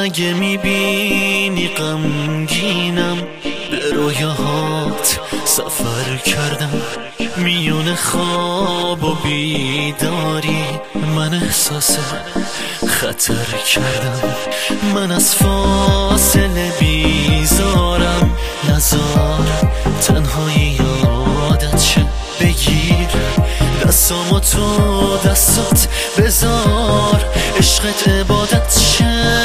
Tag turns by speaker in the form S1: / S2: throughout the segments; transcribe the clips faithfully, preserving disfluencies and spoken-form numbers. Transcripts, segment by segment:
S1: اگه میبینی غمگینم، به رویاهات سفر کردم، میون خواب و بیداری من احساس خطر کردم. من از فاصله بیزارم، نزار تنهایی یادت شه. بگیر دستامو تو دستات بذار، عشقت عبادت شه.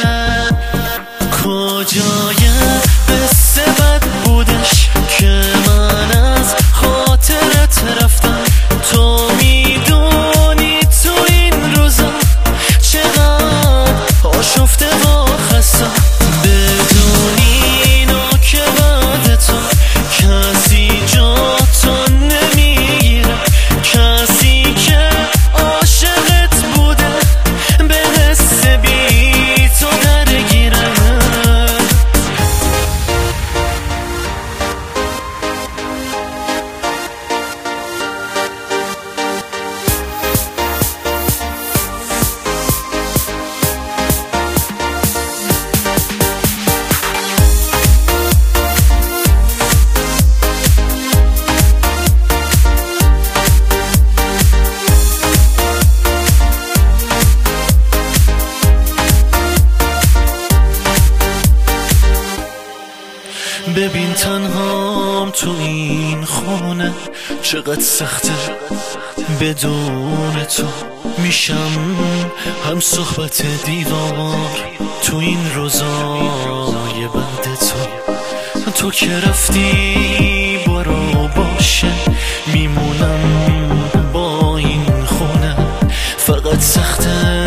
S1: کجای قصه بد بودش که من از خاطرت رفتم؟ تو میدونی تو این روزا چقدر آشفته و خستم. بدونی اینو که بعد تو کسی جا تو نمیگیره، کسی که عاشقت بوده به حس بی تو درگیره. ببین تنهام تو این خونه چقدر سخته، بدون تو میشم هم صحبت دیوار. تو این روزای بعد تو، تو که رفتی برو باشه، میمونم با این خونه. فقط سخته